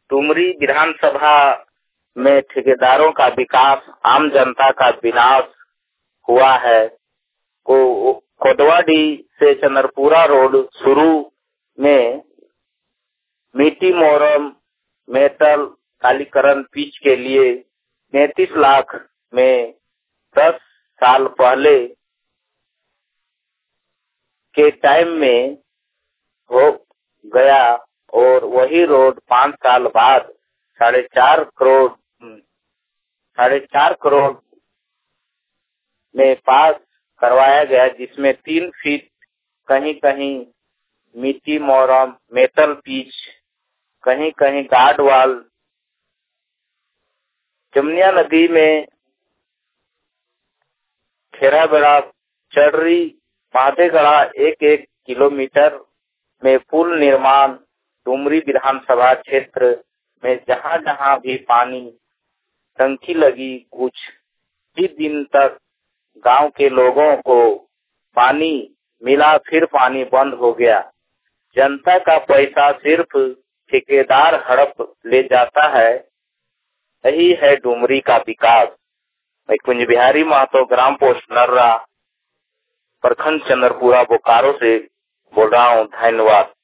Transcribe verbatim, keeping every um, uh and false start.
डुमरी विधानसभा में ठेकेदारों का विकास, आम जनता का विनाश हुआ है। को कोटवाडी से चंद्रपुरा रोड शुरू में मिट्टी मोरम मेटल कालीकरण पिच के लिए पैंतीस लाख में दस साल पहले के टाइम में हो गया और वही रोड पाँच साल बाद साढ़े चार करोड़ साढ़े चार करोड़ में पास करवाया गया, जिसमें तीन फीट कहीं कहीं मिट्टी मोरम मेटल पिच, कहीं कहीं गार्ड वाल। जमुनिया नदी में खेराबेड़ा चढ़री महादेगढ़ा एक एक किलोमीटर में पुल निर्माण। डुमरी विधानसभा क्षेत्र में जहां जहां भी पानी टंकी लगी, कुछ ही दिन तक गांव के लोगों को पानी मिला, फिर पानी बंद हो गया। जनता का पैसा सिर्फ ठेकेदार हड़प ले जाता है। यही है डुमरी का विकास। मैं कुंज बिहारी महतो, ग्राम पोस्ट नर्रा, प्रखंड चंद्रपुरा, बोकारो से बोल रहा हूँ। धन्यवाद।